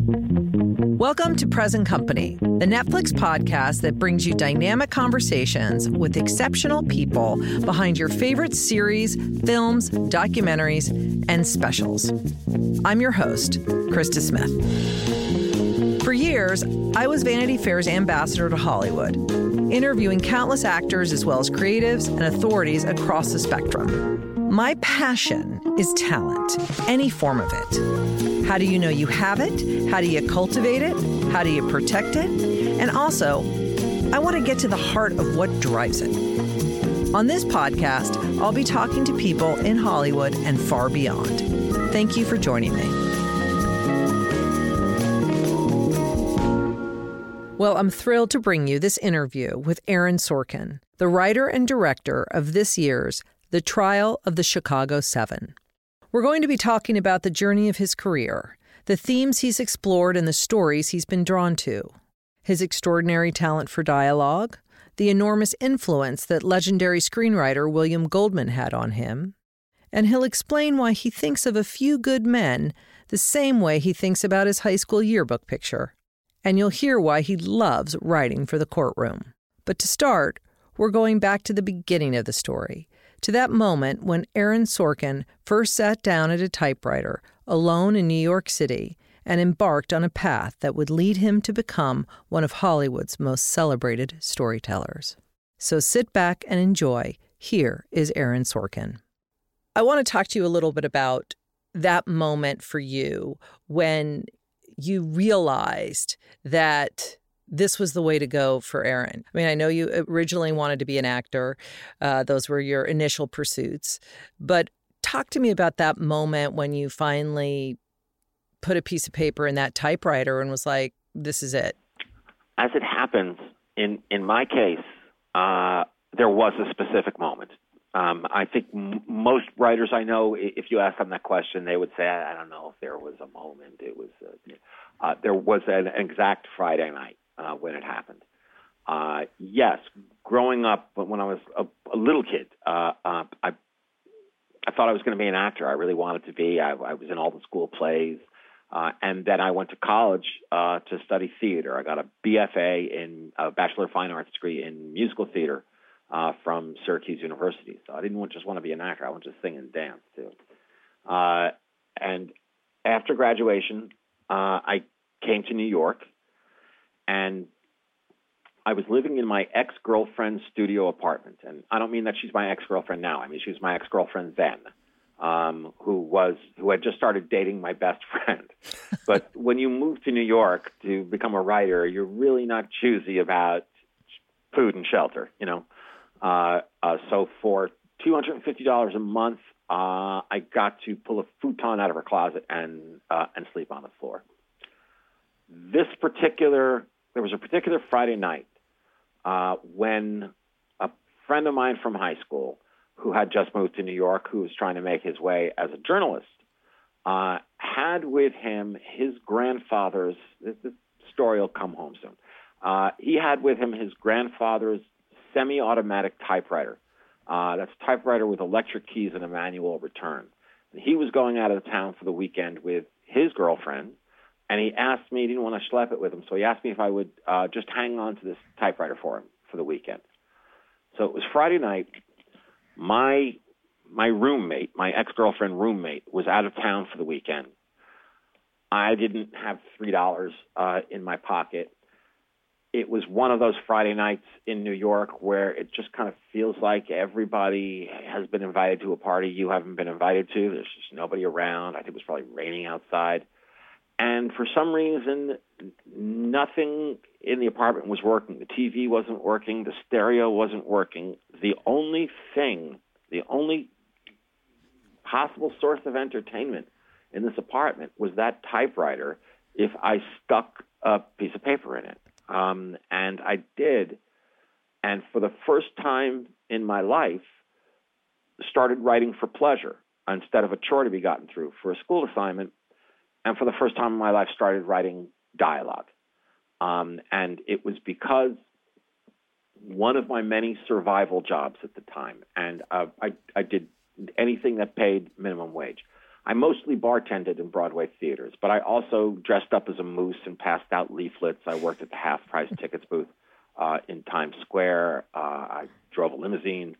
Welcome to Present Company, the Netflix podcast that brings you dynamic conversations with exceptional people behind your favorite series, films, documentaries, and specials. I'm your host, Krista Smith. For years, I was Vanity Fair's ambassador to Hollywood, interviewing countless actors as well as creatives and authorities across the spectrum. My passion is talent, any form of it. How do you know you have it? How do you cultivate it? How do you protect it? And also, I want to get to the heart of what drives it. On this podcast, I'll be talking to people in Hollywood and far beyond. Thank you for joining me. Well, I'm thrilled to bring you this interview with Aaron Sorkin, the writer and director of this year's The Trial of the Chicago 7. We're going to be talking about the journey of his career, the themes he's explored and the stories he's been drawn to, his extraordinary talent for dialogue, the enormous influence that legendary screenwriter William Goldman had on him, and he'll explain why he thinks of A Few Good Men the same way he thinks about his high school yearbook picture. And you'll hear why he loves writing for the courtroom. But to start, we're going back to the beginning of the story, to that moment when Aaron Sorkin first sat down at a typewriter alone in New York City and embarked on a path that would lead him to become one of Hollywood's most celebrated storytellers. So sit back and enjoy. Here is Aaron Sorkin. I want to talk to you a little bit about that moment for you when you realized that this was the way to go for Aaron. I mean, I know you originally wanted to be an actor. Those were your initial pursuits. But talk to me about that moment when you finally put a piece of paper in that typewriter and was like, this is it. As it happens, in my case, there was a specific moment. I think most writers I know, if you ask them that question, they would say, I don't know if there was a moment. It was there was an exact Friday night when it happened. Yes, growing up, when I was a little kid, I thought I was going to be an actor. I really wanted to be. I was in all the school plays. And then I went to college to study theater. I got a BFA in a Bachelor of Fine Arts degree in musical theater from Syracuse University. So I didn't just want to be an actor. I wanted to sing and dance, too. And after graduation, I came to New York, and I was living in my ex-girlfriend's studio apartment. And I don't mean that she's my ex-girlfriend now. I mean, she was my ex-girlfriend then, who had just started dating my best friend. But when you move to New York to become a writer, you're really not choosy about food and shelter, you know. So for $250 a month, I got to pull a futon out of her closet and sleep on the floor. There was a particular Friday night when a friend of mine from high school who had just moved to New York, who was trying to make his way as a journalist, had with him his grandfather's, this story will come home soon, he had with him his grandfather's semi-automatic typewriter. That's a typewriter with electric keys and a manual return. And he was going out of town for the weekend with his girlfriend, and he asked me, he didn't want to schlep it with him, so he asked me if I would just hang on to this typewriter for him for the weekend. So it was Friday night. My roommate, my ex-girlfriend roommate, was out of town for the weekend. I didn't have $3 in my pocket. It was one of those Friday nights in New York where it just kind of feels like everybody has been invited to a party you haven't been invited to. There's just nobody around. I think it was probably raining outside. And for some reason, nothing in the apartment was working. The TV wasn't working. The stereo wasn't working. The only possible source of entertainment in this apartment was that typewriter if I stuck a piece of paper in it. And I did. And for the first time in my life, started writing for pleasure instead of a chore to be gotten through for a school assignment. And for the first time in my life, started writing dialogue. And it was because one of my many survival jobs at the time, and I did anything that paid minimum wage. I mostly bartended in Broadway theaters, but I also dressed up as a moose and passed out leaflets. I worked at the half-price tickets booth in Times Square. I drove a limousine.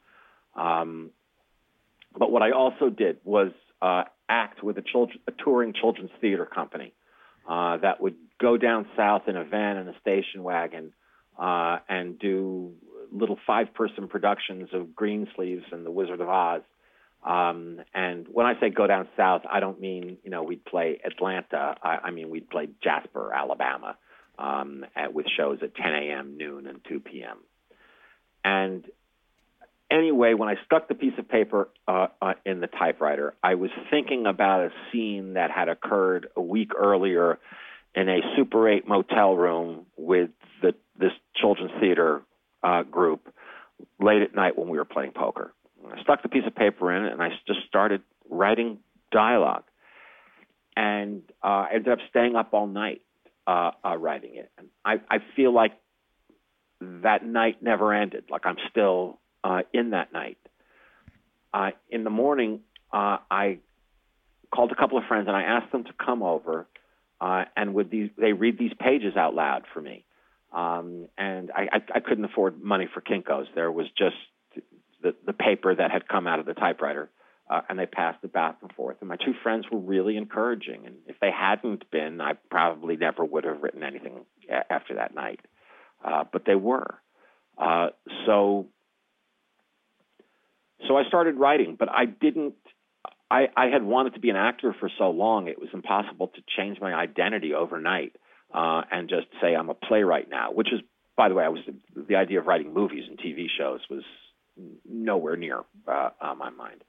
But what I also did was act with a touring children's theater company that would go down south in a van and a station wagon and do little 5-person productions of Greensleeves and The Wizard of Oz. And when I say go down south, I don't mean, we'd play Atlanta. I mean, we'd play Jasper, Alabama, with shows at 10 a.m., noon, and 2 p.m. And anyway, when I stuck the piece of paper in the typewriter, I was thinking about a scene that had occurred a week earlier in a Super 8 motel room with this children's theater group late at night when we were playing poker. I stuck the piece of paper in, and I just started writing dialogue. And I ended up staying up all night writing it. And I feel like that night never ended, like I'm still in that night. In the morning, I called a couple of friends, and I asked them to come over, and they read these pages out loud for me. And I couldn't afford money for Kinko's. There was just the paper that had come out of the typewriter, and they passed it back and forth. And my two friends were really encouraging. And if they hadn't been, I probably never would have written anything after that night. But they were. So I started writing, but I didn't. I had wanted to be an actor for so long, it was impossible to change my identity overnight and just say I'm a playwright now, which is, by the way, the idea of writing movies and TV shows was nowhere near my mind.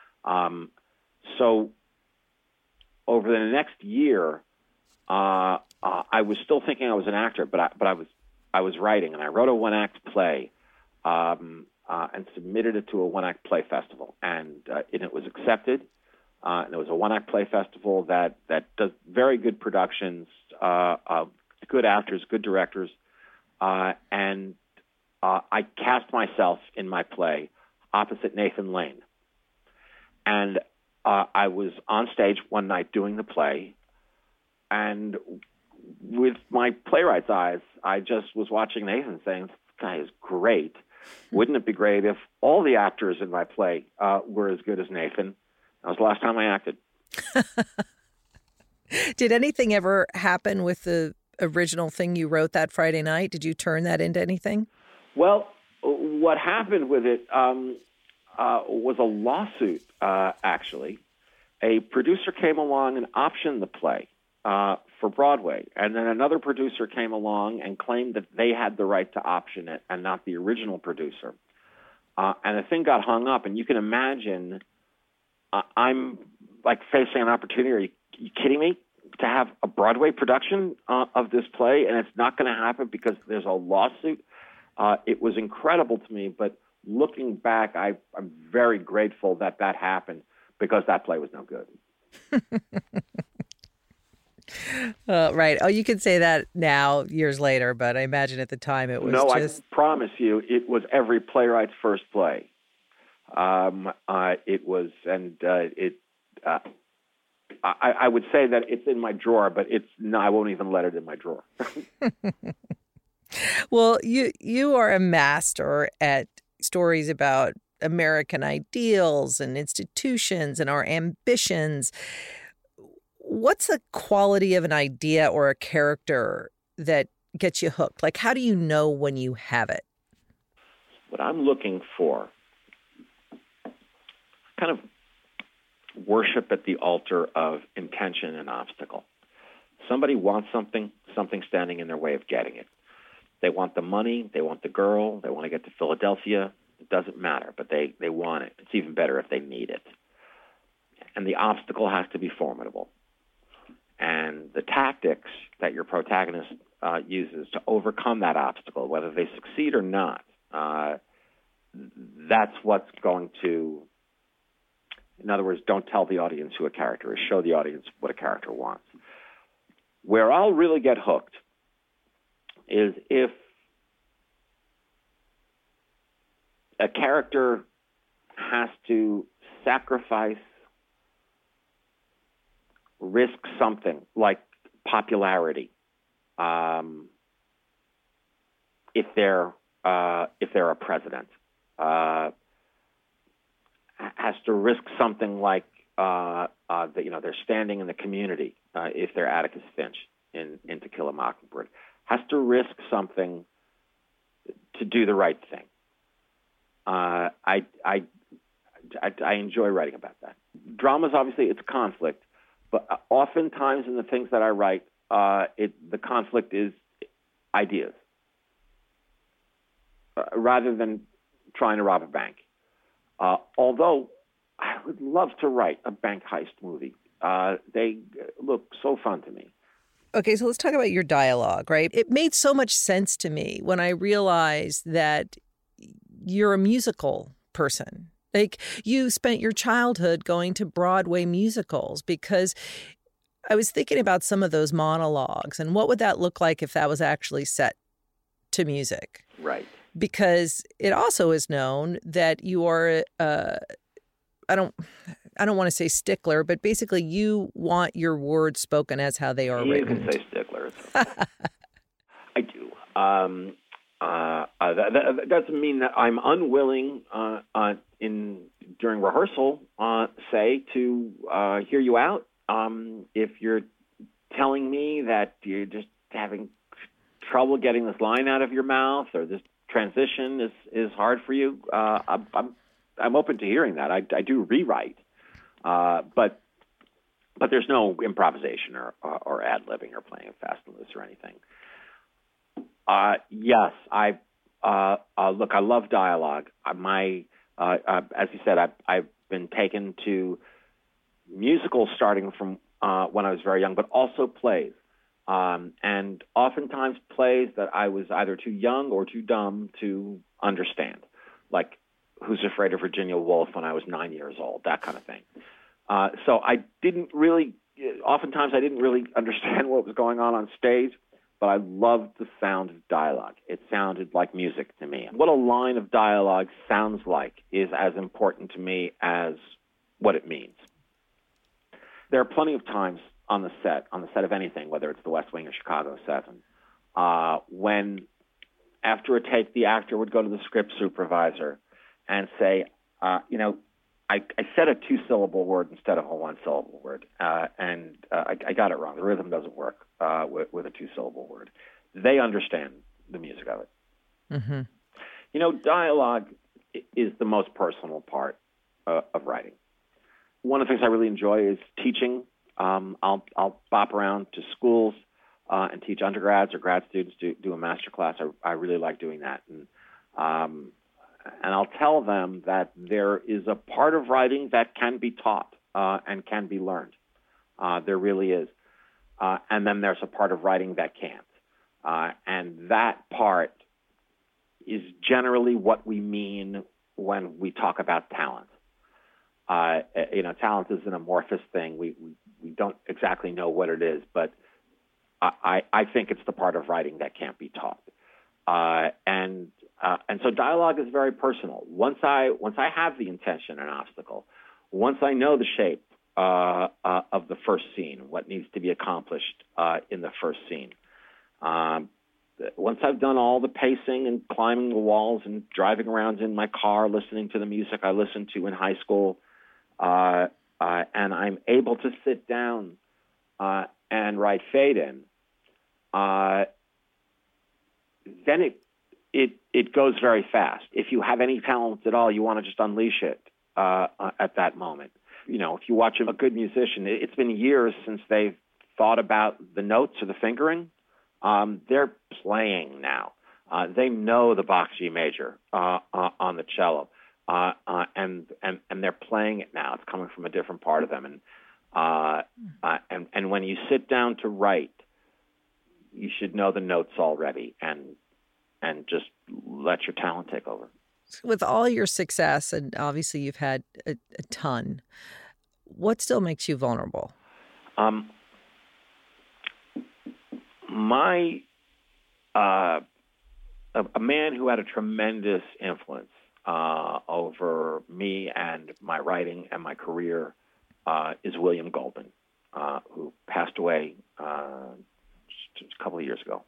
So over the next year, I was still thinking I was an actor, but I was writing, and I wrote a one-act play and submitted it to a one-act play festival, and it was accepted. And it was a one-act play festival that does very good productions, good actors, good directors, and I cast myself in my play opposite Nathan Lane. And I was on stage one night doing the play, and with my playwright's eyes, I just was watching Nathan saying, this guy is great. Wouldn't it be great if all the actors in my play were as good as Nathan? That was the last time I acted. Did anything ever happen with the original thing you wrote that Friday night? Did you turn that into anything? Well, what happened with it was a lawsuit, actually. A producer came along and optioned the play for Broadway, and then another producer came along and claimed that they had the right to option it and not the original producer. And the thing got hung up, and you can imagine I'm like facing an opportunity. Are you kidding me? To have a Broadway production of this play, and it's not going to happen because there's a lawsuit. It was incredible to me, but looking back, I'm very grateful that happened because that play was no good. Right. Oh, you can say that now, years later, but I imagine at the time it was I promise you, it was every playwright's first play. It was, and I would say that it's in my drawer, but I won't even let it in my drawer. Well, you are a master at stories about American ideals and institutions and our ambitions. What's the quality of an idea or a character that gets you hooked? Like, how do you know when you have it? What I'm looking for, kind of worship at the altar of intention and obstacle. Somebody wants something standing in their way of getting it. They want the money, they want the girl, they want to get to Philadelphia. It doesn't matter, but they want it. It's even better if they need it. And the obstacle has to be formidable. And the tactics that your protagonist uses to overcome that obstacle, whether they succeed or not, that's what's going to, in other words, don't tell the audience who a character is, show the audience what a character wants. Where I'll really get hooked is if a character has to sacrifice risk something like popularity if they're a president. Has to risk something like they're standing in the community if they're Atticus Finch in To Kill a Mockingbird. Has to risk something to do the right thing. I enjoy writing about that. Dramas, obviously, it's conflict, but oftentimes in the things that I write, the conflict is ideas rather than trying to rob a bank. Although I would love to write a bank heist movie. They look so fun to me. Okay, so let's talk about your dialogue, right? It made so much sense to me when I realized that you're a musical person. Like, you spent your childhood going to Broadway musicals, because I was thinking about some of those monologues and what would that look like if that was actually set to music? Right. Because it also is known that you are, I don't want to say stickler, but basically you want your words spoken as how they are written. You can say stickler. I do. That doesn't mean that I'm unwilling during rehearsal, say, to hear you out. If you're telling me that you're just having trouble getting this line out of your mouth, or this transition is hard for you, I'm open to hearing that. I do rewrite, but there's no improvisation or ad-libbing or playing it fast and loose or anything. Yes, look, I love dialogue. As you said, I've been taken to musicals starting from when I was very young, but also plays. And oftentimes plays that I was either too young or too dumb to understand, like Who's Afraid of Virginia Woolf when I was 9 years old, that kind of thing. So oftentimes I didn't really understand what was going on stage, but I loved the sound of dialogue. It sounded like music to me. What a line of dialogue sounds like is as important to me as what it means. There are plenty of times on the set of anything, whether it's The West Wing or Chicago 7, when after a take, the actor would go to the script supervisor and say, I said a 2-syllable word instead of a 1-syllable word, and I got it wrong. The rhythm doesn't work with a 2-syllable word. They understand the music of it. Mm-hmm. Dialogue is the most personal part of writing. One of the things I really enjoy is teaching. I'll bop around to schools and teach undergrads or grad students do a master class. I really like doing that. And I'll tell them that there is a part of writing that can be taught and can be learned. There really is. And then there's a part of writing that can't. And that part is generally what we mean when we talk about talent. Talent is an amorphous thing. We don't exactly know what it is, but I think it's the part of writing that can't be taught. And so dialogue is very personal. Once I have the intention and obstacle, once I know the shape of the first scene, what needs to be accomplished in the first scene, once I've done all the pacing and climbing the walls and driving around in my car, listening to the music I listened to in high school, and I'm able to sit down and write fade in, then it goes very fast. If you have any talent at all, you want to just unleash it at that moment. If you watch a good musician, it's been years since they've thought about the notes or the fingering. They're playing now. They know the Bach G major on the cello. And they're playing it now. It's coming from a different part of them. And when you sit down to write, you should know the notes already and just let your talent take over. With all your success, and obviously you've had a ton, what still makes you vulnerable? A man who had a tremendous influence over me and my writing and my career is William Goldman. who passed away just a couple of years ago.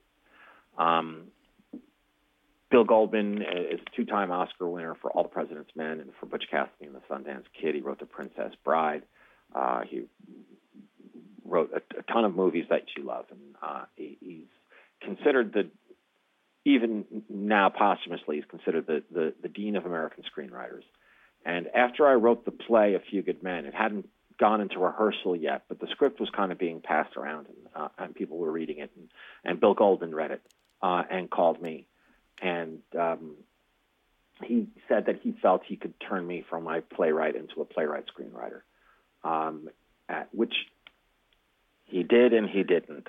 Bill Goldman is a two-time Oscar winner for All the President's Men and for Butch Cassidy and the Sundance Kid. He wrote The Princess Bride. He wrote a ton of movies that you love, and he's considered even now posthumously, he's considered the dean of American screenwriters. And after I wrote the play A Few Good Men, it hadn't gone into rehearsal yet, but the script was kind of being passed around, and people were reading it. And Bill Goldman read it and called me. And he said that he felt he could turn me from my playwright into a playwright-screenwriter, which he did and he didn't.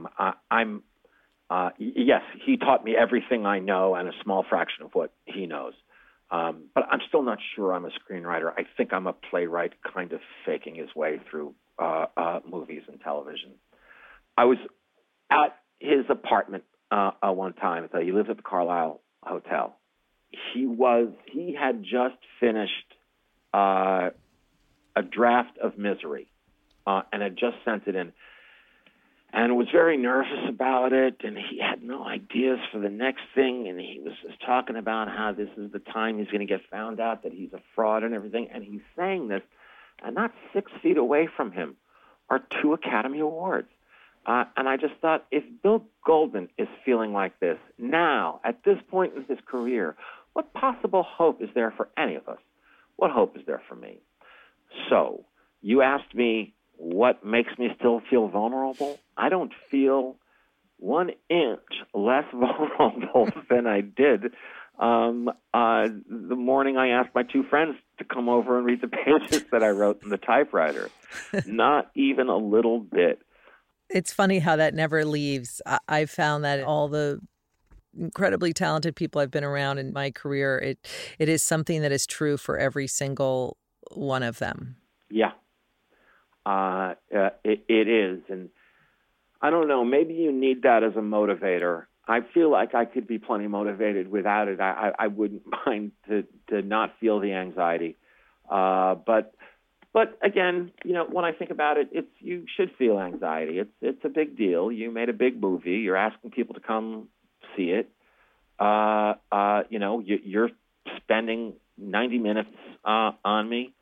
Yes, he taught me everything I know and a small fraction of what he knows. But I'm still not sure I'm a screenwriter. I think I'm a playwright kind of faking his way through movies and television. I was at his apartment one time. He lived at the Carlisle Hotel. He had just finished a draft of Misery and had just sent it in, and was very nervous about it, and he had no ideas for the next thing, and he was just talking about how this is the time he's going to get found out that he's a fraud and everything, and he's saying this, and not 6 feet away from him are 2 Academy Awards. And I just thought, if Bill Goldman is feeling like this now, at this point in his career, what possible hope is there for any of us? What hope is there for me? So you asked me what makes me still feel vulnerable. I don't feel 1 inch less vulnerable than I did the morning I asked my 2 friends to come over and read the pages that I wrote in the typewriter. Not even a little bit. It's funny how that never leaves. I've found that all the incredibly talented people I've been around in my career, it is something that is true for every single one of them. Yeah, it is. And I don't know, maybe you need that as a motivator. I feel like I could be plenty motivated without it. I wouldn't mind to not feel the anxiety. But again, when I think about it, you should feel anxiety. It's a big deal. You made a big movie. You're asking people to come see it. You're spending 90 minutes on me.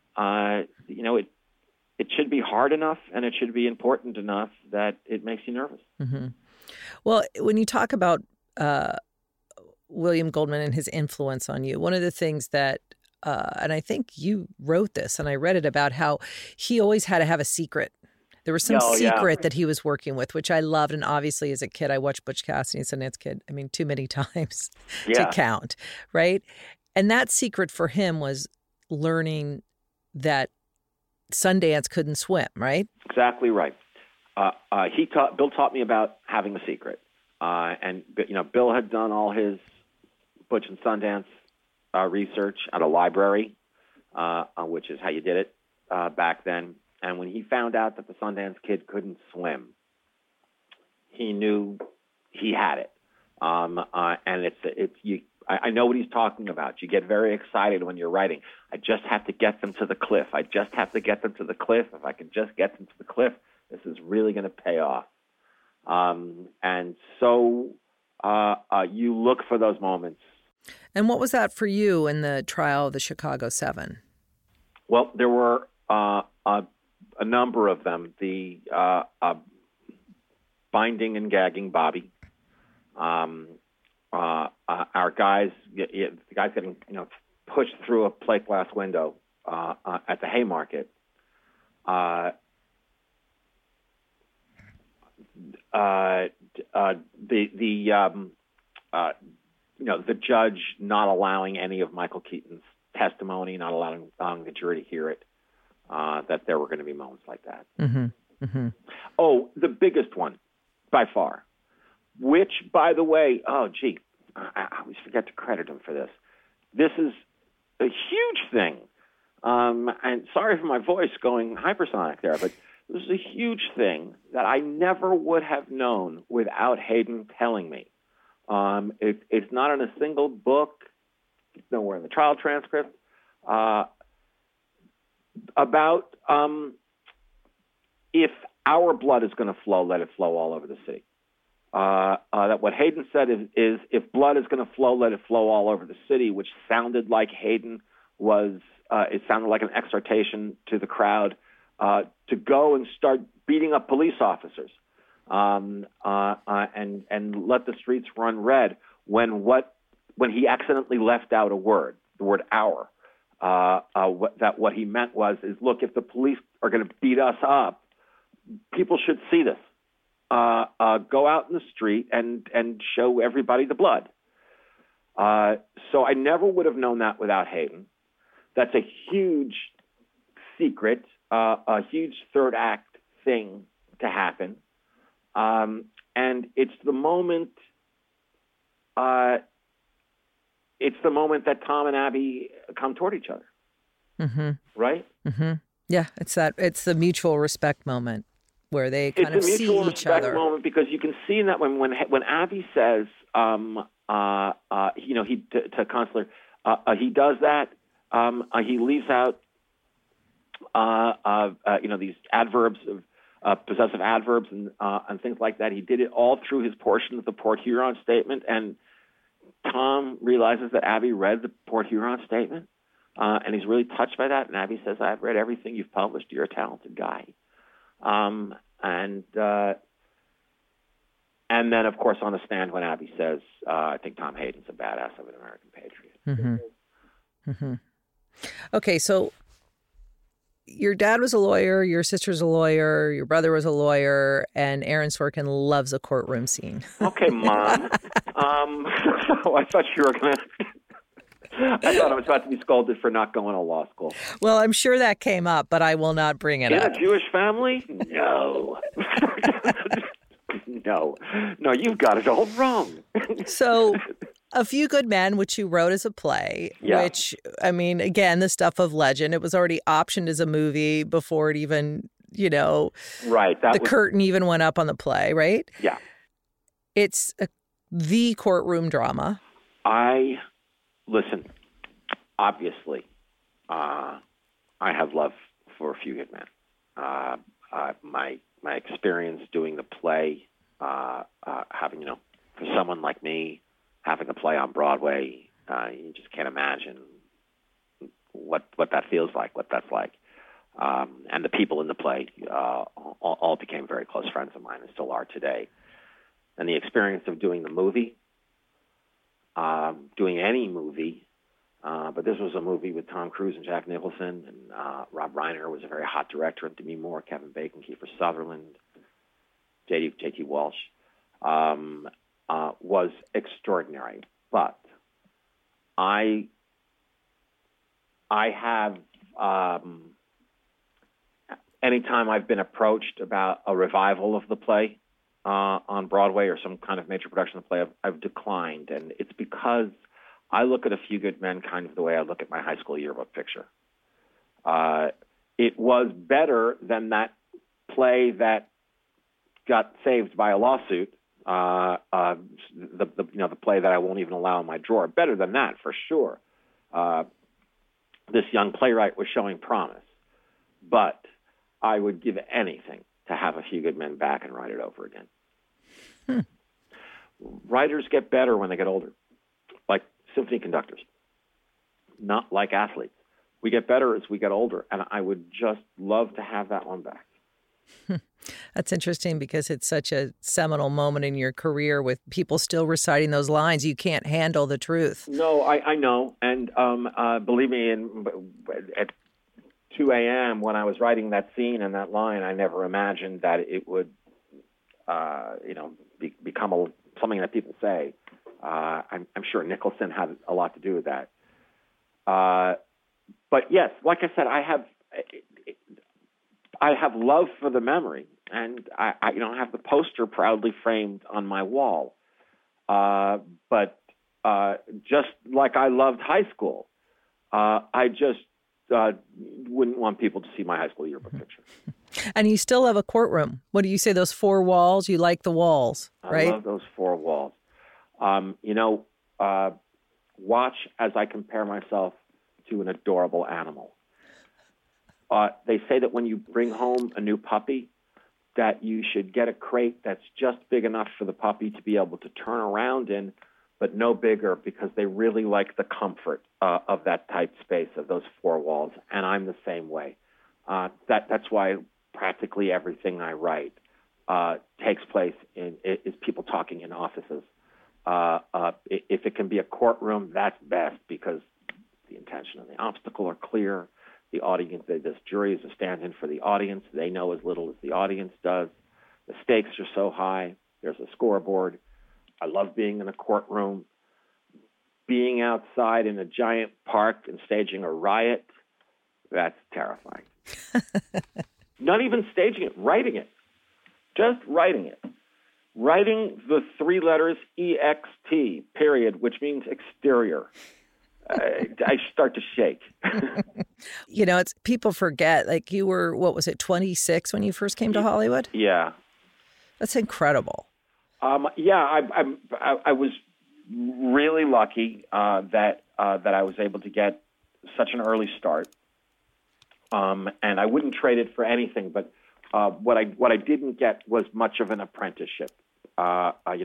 It should be hard enough, and it should be important enough that it makes you nervous. Mm-hmm. Well, when you talk about William Goldman and his influence on you, one of the things that and I think you wrote this, and I read it about how he always had to have a secret. There was some secret that he was working with, which I loved. And obviously, as a kid, I watched Butch Cassidy and Sundance Kid, too many times to count, right? And that secret for him was learning that Sundance couldn't swim, right? Exactly right. Bill taught me about having a secret. And Bill had done all his Butch and Sundance research at a library, which is how you did it back then. And when he found out that the Sundance Kid couldn't swim, he knew he had it. And I know what he's talking about. You get very excited when you're writing. I just have to get them to the cliff. I just have to get them to the cliff. If I can just get them to the cliff, this is really going to pay off. And so you look for those moments. And what was that for you in the trial of the Chicago 7? Well, there were a number of them. The binding and gagging Bobby, our guys, the guys getting pushed through a plate glass window at the Haymarket. The judge not allowing any of Michael Keaton's testimony, not allowing the jury to hear it, that there were going to be moments like that. Mm-hmm. Mm-hmm. Oh, the biggest one, by far, which, by the way, I always forget to credit him for this. This is a huge thing. And sorry for my voice going hypersonic there, but this is a huge thing that I never would have known without Hayden telling me. It's not in a single book. It's nowhere in the trial transcript. About if our blood is going to flow, let it flow all over the city. That what Hayden said is if blood is going to flow, let it flow all over the city, which sounded like Hayden was, it sounded like an exhortation to the crowd to go and start beating up police officers and let the streets run red when he accidentally left out a word, the word our. What he meant is, look, if the police are going to beat us up, people should see this. Go out in the street and show everybody the blood. So I never would have known that without Hayden. That's a huge secret, a huge third act thing to happen. And it's the moment that Tom and Abby come toward each other. Mm-hmm. Right? Mm-hmm. Yeah, it's the mutual respect moment where they kind of see each other. It's a mutual respect moment because you can see in that when Abby says, to Consular, he does that. He leaves out, these adverbs of possessive adverbs and things like that. He did it all through his portion of the Port Huron statement, and Tom realizes that Abby read the Port Huron statement, and he's really touched by that. And Abby says, "I've read everything you've published. You're a talented guy." And then, of course, on the stand when Abby says, "I think Tom Hayden's a badass of an American patriot." Mm-hmm. Mm-hmm. Okay, so your dad was a lawyer, your sister's a lawyer, your brother was a lawyer, and Aaron Sorkin loves a courtroom scene. Okay, Mom. I thought you were going to... I thought I was about to be scolded for not going to law school. Well, I'm sure that came up, but I will not bring it up. In a Jewish family? No. No, you've got it all wrong. So... A Few Good Men, which you wrote as a play, which, I mean, again, the stuff of legend. It was already optioned as a movie before it even, right. Curtain even went up on the play, right? Yeah. It's the courtroom drama. Listen, obviously, I have love for A Few Good Men. My experience doing the play, having, for someone like me, having a play on Broadway, you just can't imagine what that feels like, what that's like. And the people in the play all became very close friends of mine and still are today. And the experience of doing the movie, doing any movie, but this was a movie with Tom Cruise and Jack Nicholson, and Rob Reiner was a very hot director, and Demi Moore, Kevin Bacon, Kiefer Sutherland, J.T. Walsh. Was extraordinary, but I have anytime I've been approached about a revival of the play on Broadway or some kind of major production of the play, I've declined, and it's because I look at A Few Good Men kind of the way I look at my high school yearbook picture. It was better than that play that got saved by a lawsuit. The play that I won't even allow in my drawer. Better than that, for sure. This young playwright was showing promise. But I would give anything to have A Few Good Men back and write it over again. Writers get better when they get older, like symphony conductors, not like athletes. We get better as we get older, and I would just love to have that one back. That's interesting because it's such a seminal moment in your career with people still reciting those lines. You can't handle the truth. No, I know. And believe me, at 2 a.m. when I was writing that scene and that line, I never imagined that it would, become something that people say. I'm sure Nicholson had a lot to do with that. But yes, like I said, I have love for the memory, and I have the poster proudly framed on my wall. But just like I loved high school, I just wouldn't want people to see my high school yearbook picture. And you still have a courtroom. What do you say, those 4 walls? You like the walls, right? I love those 4 walls. Watch as I compare myself to an adorable animal. They say that when you bring home a new puppy, that you should get a crate that's just big enough for the puppy to be able to turn around in, but no bigger, because they really like the comfort of that tight space, of those four walls. And I'm the same way. That's why practically everything I write takes place is people talking in offices. If it can be a courtroom, that's best, because the intention and the obstacle are clear. The audience, this jury is a stand-in for the audience. They know as little as the audience does. The stakes are so high. There's a scoreboard. I love being in a courtroom. Being outside in a giant park and staging a riot, that's terrifying. Not even staging it, writing it. Just writing it. Writing the three letters EXT, period, which means exterior. I start to shake. It's people forget, like you were, 26 when you first came to Hollywood? Yeah. That's incredible. I was really lucky that I was able to get such an early start. And I wouldn't trade it for anything, but what I didn't get was much of an apprenticeship. Like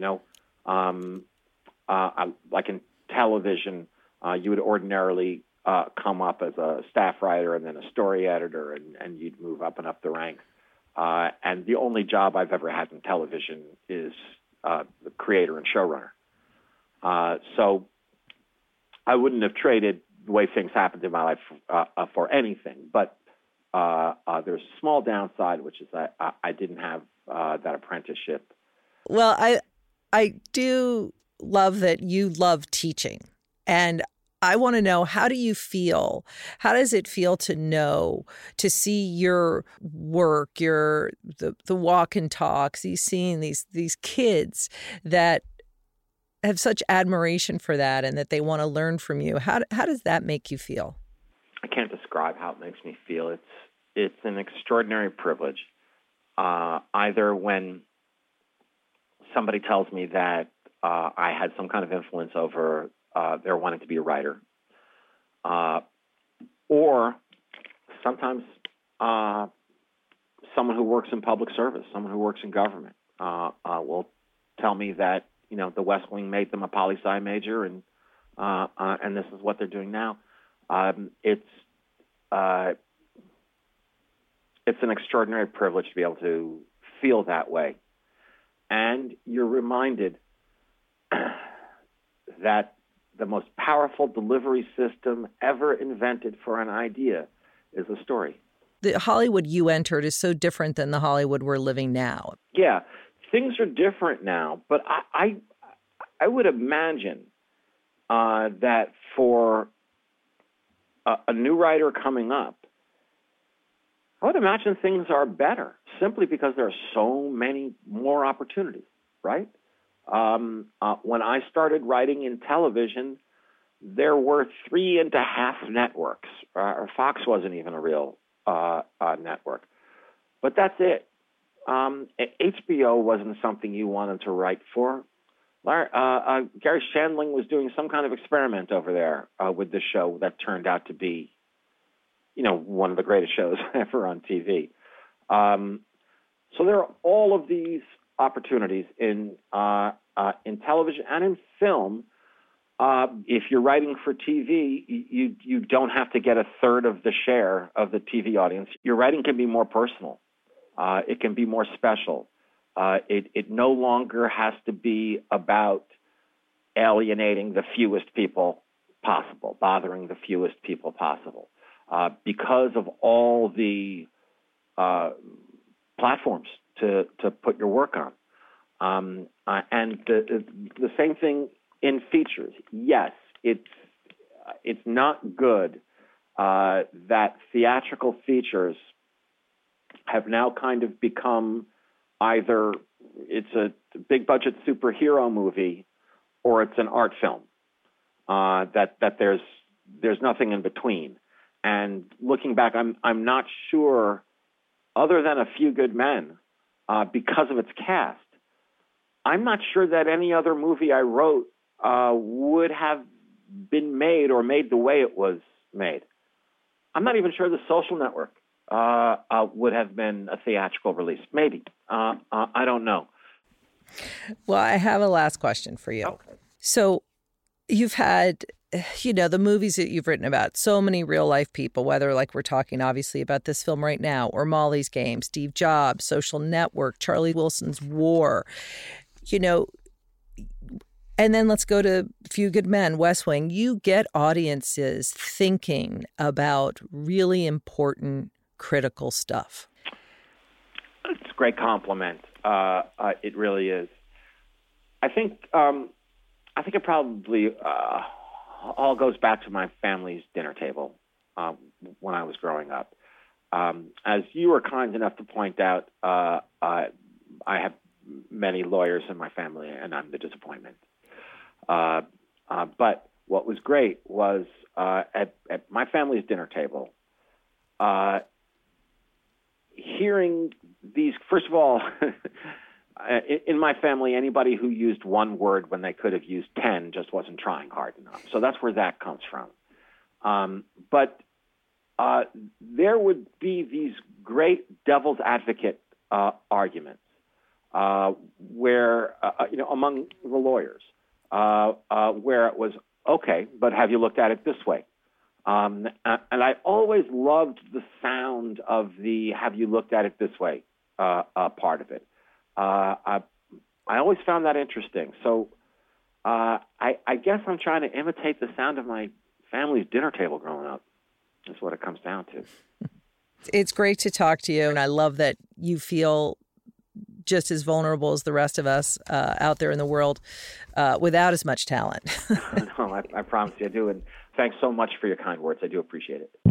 in television, you would ordinarily come up as a staff writer and then a story editor, and you'd move up and up the ranks. And the only job I've ever had in television is the creator and showrunner. So I wouldn't have traded the way things happened in my life for anything. But there's a small downside, which is that I didn't have that apprenticeship. Well, I do love that you love teaching. And I want to know, how do you feel? How does it feel to see your work, the walk and talks, seeing these kids that have such admiration for that and that they want to learn from you? How does that make you feel? I can't describe how it makes me feel. It's an extraordinary privilege. Either when somebody tells me that I had some kind of influence over their wanting to be a writer, or sometimes someone who works in public service, someone who works in government, will tell me that the West Wing made them a poli-sci major, and this is what they're doing now. It's an extraordinary privilege to be able to feel that way, and you're reminded that the most powerful delivery system ever invented for an idea is a story. The Hollywood you entered is so different than the Hollywood we're living now. Yeah, things are different now, but I would imagine that for a new writer coming up, I would imagine things are better simply because there are so many more opportunities, right? When I started writing in television, there were 3.5 networks. Fox wasn't even a real network. But that's it. HBO wasn't something you wanted to write for. Gary Shandling was doing some kind of experiment over there with this show that turned out to be, one of the greatest shows ever on TV. So there are all of these opportunities in television and in film. If you're writing for TV, you don't have to get a third of the share of the TV audience. Your writing can be more personal. It can be more special. It no longer has to be about alienating the fewest people possible, bothering the fewest people possible, because of all the platforms to put your work on. And the same thing in features. Yes, it's not good that theatrical features have now kind of become either it's a big budget superhero movie or it's an art film. That there's nothing in between. And looking back, I'm not sure, other than A Few Good Men, because of its cast, I'm not sure that any other movie I wrote would have been made or made the way it was made. I'm not even sure The Social Network would have been a theatrical release. Maybe. I don't know. Well, I have a last question for you. Okay. So you've had, the movies that you've written about, so many real life people, whether like we're talking obviously about this film right now or Molly's Game, Steve Jobs, Social Network, Charlie Wilson's War, and then let's go to Few Good Men, West Wing. You get audiences thinking about really important, critical stuff. It's a great compliment. It really is. I think it probably all goes back to my family's dinner table when I was growing up. As you were kind enough to point out, I have many lawyers in my family, and I'm the disappointment. But what was great was at my family's dinner table, hearing these, first of all, in my family, anybody who used one word when they could have used 10 just wasn't trying hard enough. So that's where that comes from. But there would be these great devil's advocate arguments where, among the lawyers, where it was, okay, but have you looked at it this way? And I always loved the sound of the have you looked at it this way part of it. I always found that interesting. So I guess I'm trying to imitate the sound of my family's dinner table growing up. That's what it comes down to. It's great to talk to you, and I love that you feel just as vulnerable as the rest of us out there in the world without as much talent. No, I promise you I do. And thanks so much for your kind words. I do appreciate it.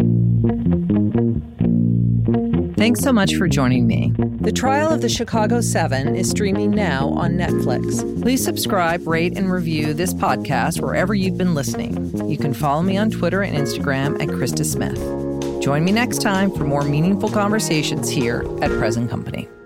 Thanks so much for joining me. The Trial of the Chicago 7 is streaming now on Netflix. Please subscribe, rate, and review this podcast wherever you've been listening. You can follow me on Twitter and Instagram at Krista Smith. Join me next time for more meaningful conversations here at Present Company.